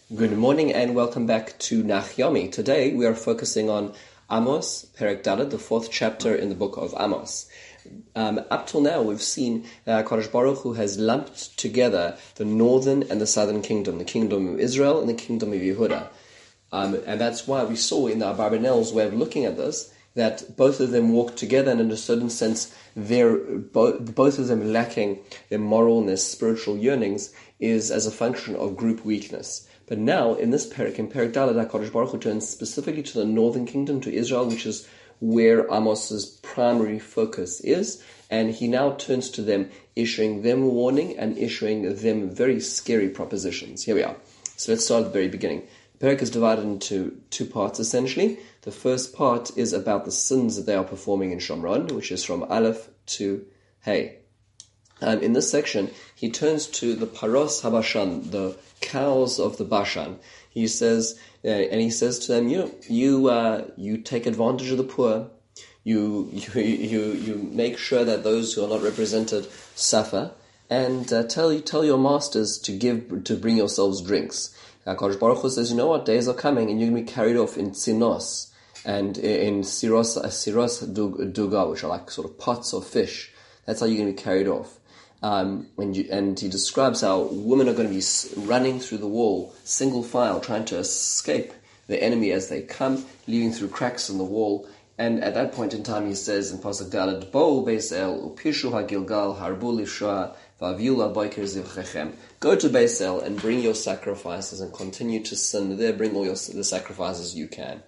Good morning and welcome back to Nach Yomi. Today we are focusing on Amos, Perek Dalet, the fourth chapter in the book of Amos. Up till now we've seen that Kadosh Baruch Hu has lumped together the northern and the southern kingdom, the kingdom of Israel and the kingdom of Yehuda. And that's why we saw in the Abarbanel's way of looking at this that both of them walk together, and in a certain sense they're both of them lacking their moral and their spiritual yearnings is as a function of group weakness. But now, in this Perek, in Perek Dalet, HaKadosh Baruch Hu turns specifically to the northern kingdom, to Israel, which is where Amos's primary focus is, and he now turns to them, issuing them warning and issuing them very scary propositions. Here we are. So let's start at the very beginning. The Perek is divided into two parts, essentially. The first part is about the sins that they are performing in Shomron, which is from Aleph to Hey. In this section, he turns to the Paros HaBashan, the cows of the Bashan. He says, and he says to them, you take advantage of the poor. You make sure that those who are not represented suffer, and tell your masters to bring yourselves drinks. HaKadosh Baruch Hu says, you know what, days are coming, and you're going to be carried off in tzinos and in siros duga, which are like sort of pots of fish. That's how you're going to be carried off. And he describes how women are going to be running through the wall, single file, trying to escape the enemy as they come, leaving through cracks in the wall. And at that point in time, he says in Pasuk Dalet, Bo Beis El, Upishu HaGilgal, Harbu Lishua, Vaviula Boiker Zivchechem. Go to Beis El and bring your sacrifices and continue to sin there. Bring all the sacrifices you can.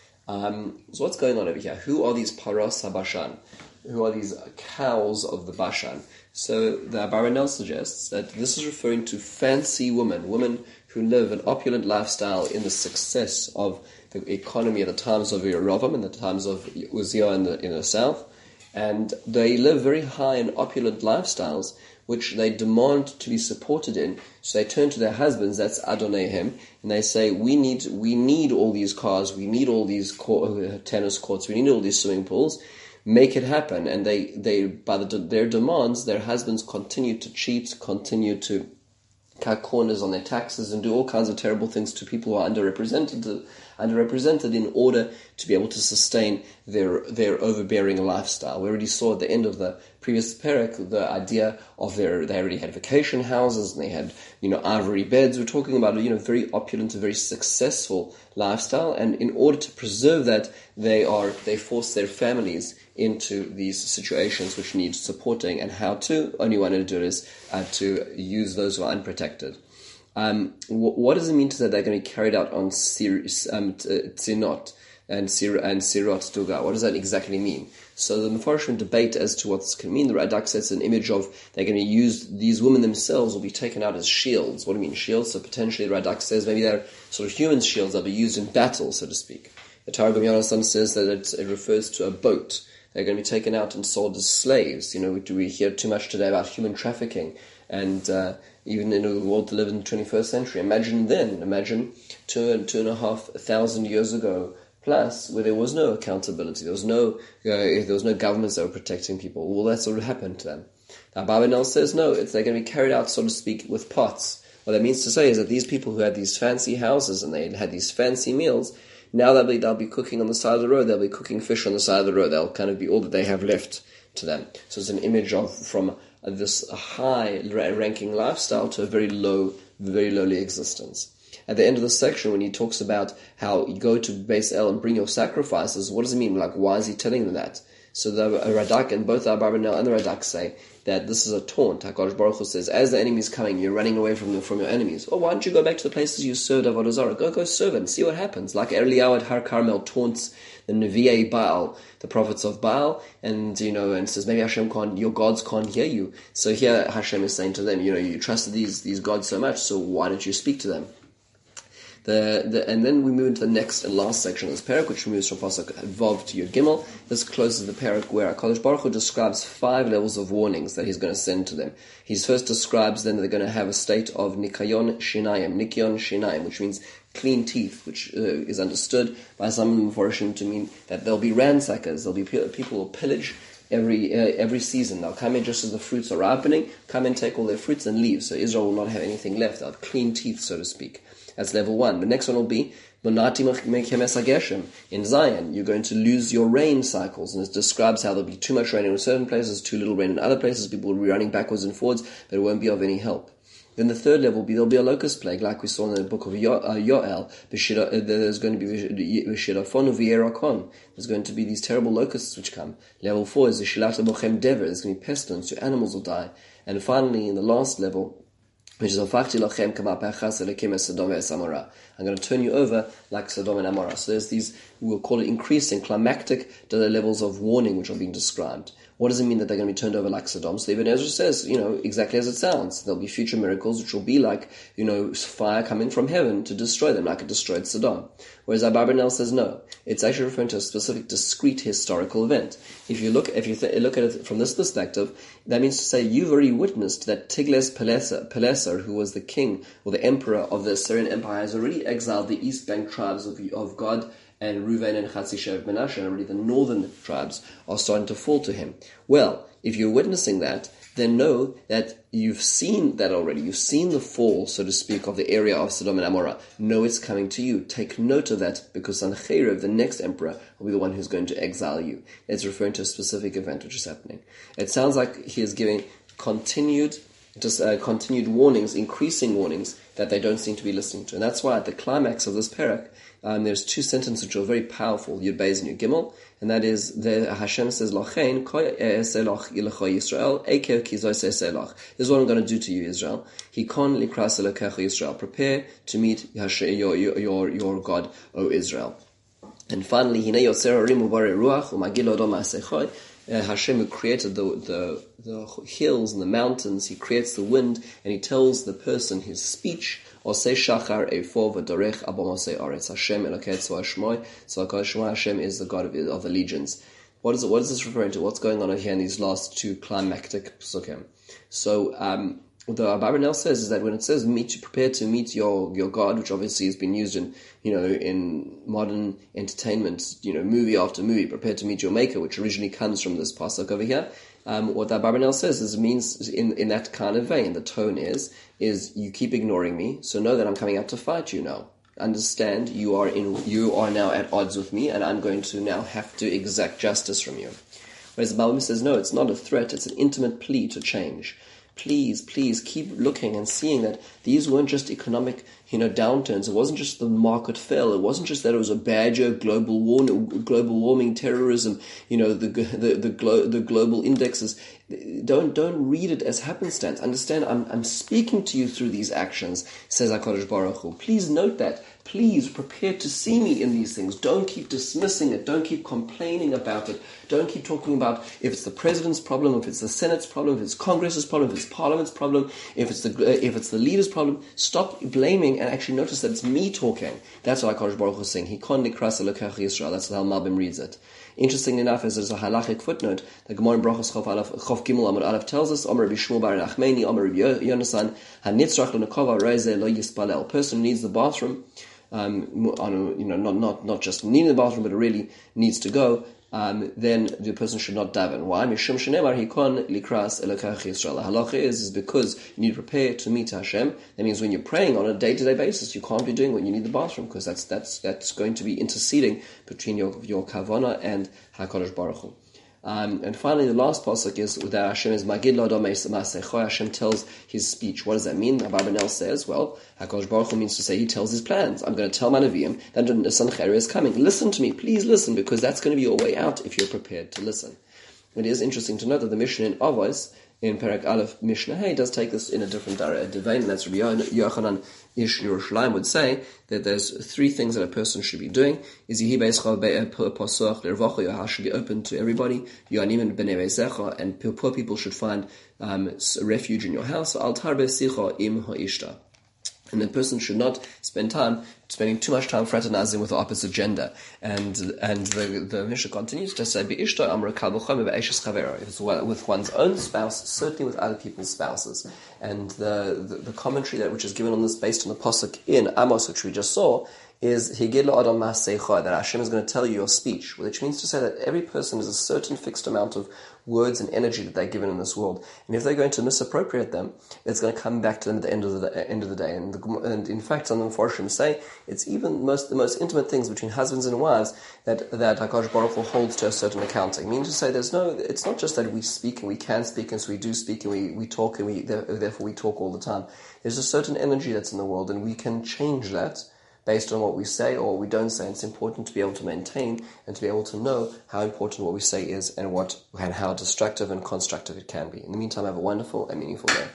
So what's going on over here? Who are these Paros HaBashan? Who are these cows of the Bashan? So the Abarbanel suggests that this is referring to fancy women who live an opulent lifestyle in the success of the economy at the times of Yerovam and the times of Uzziah in the south. And they live very high and opulent lifestyles, which they demand to be supported in. So they turn to their husbands, that's Adonaihem, and they say, we need all these cars, we need all these tennis courts, we need all these swimming pools. Make it happen. And they by their demands, their husbands continue to cheat, continue to cut corners on their taxes, and do all kinds of terrible things to people who are underrepresented in order to be able to sustain their overbearing lifestyle. We already saw at the end of the previous Perek the idea of they already had vacation houses and they had ivory beds. We're talking about very opulent, very successful lifestyle, and in order to preserve that, they force their families into these situations which need supporting, and only one way to do it is to use those who are unprotected. What does it mean to say they're going to be carried out on Tzinot and Sirot Duga? What does that exactly mean? So the Mefarshim debate as to what this can mean. The Radak says it's an image of they're going to use, these women themselves will be taken out as shields. What do you mean shields? So potentially the Radak says maybe they're sort of human shields that will be used in battle, so to speak. The Targum Yonasan says that it refers to a boat. They're going to be taken out and sold as slaves. We hear too much today about human trafficking, and even in a world to live in the 21st century. Imagine 2,500 years ago plus, where there was no accountability, there was no governments that were protecting people. All that sort of happened to them. Now Abarbanel says no, they're going to be carried out, so to speak, with pots. What that means to say is that these people who had these fancy houses and they had these fancy meals, now they'll be cooking on the side of the road, they'll be cooking fish on the side of the road, they'll kind of be all that they have left to them. So it's an image from this high-ranking lifestyle to a very lowly existence. At the end of the section, when he talks about how you go to Beis El and bring your sacrifices, what does it mean? Why is he telling them that? So the Radak, and both the Abarbanel and the Radak say that this is a taunt. HaKadosh Baruch Hu says, as the enemy is coming, you're running away from your enemies. Why don't you go back to the places you served Avodah Zarah? Go serve and see what happens. Like Eliyahu at Har Carmel taunts the Nevi'ei Baal, the prophets of Baal, and says maybe your gods can't hear you. So here Hashem is saying to them, you trusted these gods so much, so why don't you speak to them? And then we move into the next and last section of this Perek, which moves from Pasuk Vav to Yud Gimel. This closes the Perek where HaKadosh Baruch Hu describes 5 levels of warnings that he's going to send to them. He first describes then that they're going to have a state of Nikayon Shinayim, which means clean teeth, which is understood by some Mefarshim to mean that there'll be ransackers, there'll be people who will pillage every season. They'll come in just as the fruits are ripening, come and take all their fruits and leave. So Israel will not have anything left. They'll have clean teeth, so to speak. That's level 1. The next one will be in Zion. You're going to lose your rain cycles, and it describes how there'll be too much rain in certain places, too little rain in other places. People will be running backwards and forwards, but it won't be of any help. Then the third level will be there'll be a locust plague, like we saw in the book of Yoel. There's going to be there's going to be these terrible locusts which come. Level 4 is the Shilata Bochem Dever. There's going to be pestilence, your animals will die. And finally, in the last level, which is I'm going to turn you over like Sodom and Amorah. So there's these, we'll call it increasing climactic levels of warning which are being described. What does it mean that they're going to be turned over like Sodom? So Ibn Ezra says, exactly as it sounds. There'll be future miracles which will be like, fire coming from heaven to destroy them like it destroyed Sodom. Whereas Abarbanel says no. It's actually referring to a specific discrete historical event. If you look at it from this perspective, that means to say you've already witnessed that Tiglath-Pileser, who was the king or the emperor of the Assyrian Empire, has already exiled the East Bank tribes of Gad and Reuven and Chatzi Shevet Menashe, and already the northern tribes are starting to fall to him. Well, if you're witnessing that, then know that you've seen that already. You've seen the fall, so to speak, of the area of Sodom and Amorah. Know it's coming to you. Take note of that, because Sancheiriv, the next emperor, will be the one who's going to exile you. It's referring to a specific event which is happening. It sounds like he is giving continued warnings, increasing warnings, that they don't seem to be listening to. And that's why at the climax of this parak, there's two sentences which are very powerful, Yud Beis and Yud Gimel, and that is, Hashem says, Lachein, this is what I'm going to do to you, Israel. Hikon likras elokecha Yisrael. Prepare to meet your God, O Israel. And finally, Hinei yotzer harim ubarei ruach umagil odom ma'asei. Hashem, who created the hills and the mountains, he creates the wind, and he tells the person his speech. Osei shachar eifo v'dorech abom osei aretz. Hashem elokei tzva shmoi. So Hashem is the God of the legions. What is this referring to? What's going on here in these last two climactic psukim? So the Abarbanel says is that when it says prepare to meet your God, which obviously has been used in modern entertainment, movie after movie, prepare to meet your Maker, which originally comes from this pasuk over here. What the Abarbanel says is, it means in that kind of vein, the tone is you keep ignoring me, so know that I'm coming out to fight you now. Understand you are now at odds with me, and I'm going to now have to exact justice from you. Whereas the Bible says, no, it's not a threat, it's an intimate plea to change. Please keep looking and seeing that these weren't just economic, downturns. It wasn't just the market fell. It wasn't just that it was a bad year, global warming, terrorism, the global indexes. Don't read it as happenstance. Understand, I'm speaking to you through these actions, says HaKadosh Baruch Hu. Please note that. Please prepare to see me in these things. Don't keep dismissing it. Don't keep complaining about it. Don't keep talking about if it's the president's problem, if it's the Senate's problem, if it's Congress's problem, if it's Parliament's problem, if it's the leader's problem. Stop blaming and actually notice that it's me talking. That's what HaKadosh Baruch Hu is saying. Hikon likras elokecha Yisrael. That's how Malbim reads it. Interestingly enough, as there's a halachic footnote, the Gemara in Brachos Chof Gimel Amud Aleph tells us, Omer Rabbi Shmuel bar Nachmeni, Omer Rabbi Yonasan, Hanitzrach l'nekova reizeh lo yispalel. A person who needs the bathroom, not just needing the bathroom, but it really needs to go, then the person should not daven. Why? Mishum shenemar hikon likras elokecha Yisrael. The halacha is because you need to prepare to meet Hashem. That means when you're praying on a day-to-day basis, you can't be doing when you need the bathroom, because that's going to be interceding between your kavana and HaKadosh Baruch Hu. And finally, the last pasuk is that Hashem is Magid L'Adam Ma'aseicha. Hashem tells his speech. What does that mean? Abarbanel says, well, HaKadosh Baruch Hu means to say he tells his plans. I'm going to tell my Nevi'im that the Sancheiriv is coming. Listen to me, please listen, because that's going to be your way out if you're prepared to listen. It is interesting to note that the Mishnah in Avos, in Perek Aleph Mishnah Hey, does take this in a different vein. That's Rabbi Yochanan Ish Yerushalayim would say that there's three things that a person should be doing. Is Yehi Beischa Pasuach L'Revacha, your house should be open to everybody. Yoanim and Bnei Beisecha, and poor people should find refuge in your house. Al Tarbe Sicha Im Ha'ishta. And the person should not spending too much time fraternizing with the opposite gender. And the Mishnah continues to say, if it's with one's own spouse, certainly with other people's spouses. And the commentary which is given on this based on the pasuk in Amos, which we just saw, is Higid L'Adam Ma'aseicha, that Hashem is going to tell you your speech, which means to say that every person has a certain fixed amount of words and energy that they're given in this world. And if they're going to misappropriate them, it's going to come back to them at the end of the day. And in fact, some of the Mepharshim say it's even the most intimate things between husbands and wives that HaKadosh Baruch Hu holds to a certain accounting. Meaning to say, it's not just that we speak and we can speak, and so we do speak and we talk and therefore we talk all the time. There's a certain energy that's in the world, and we can change that based on what we say or what we don't say. And it's important to be able to maintain and to be able to know how important what we say is and how destructive and constructive it can be. In the meantime, have a wonderful and meaningful day.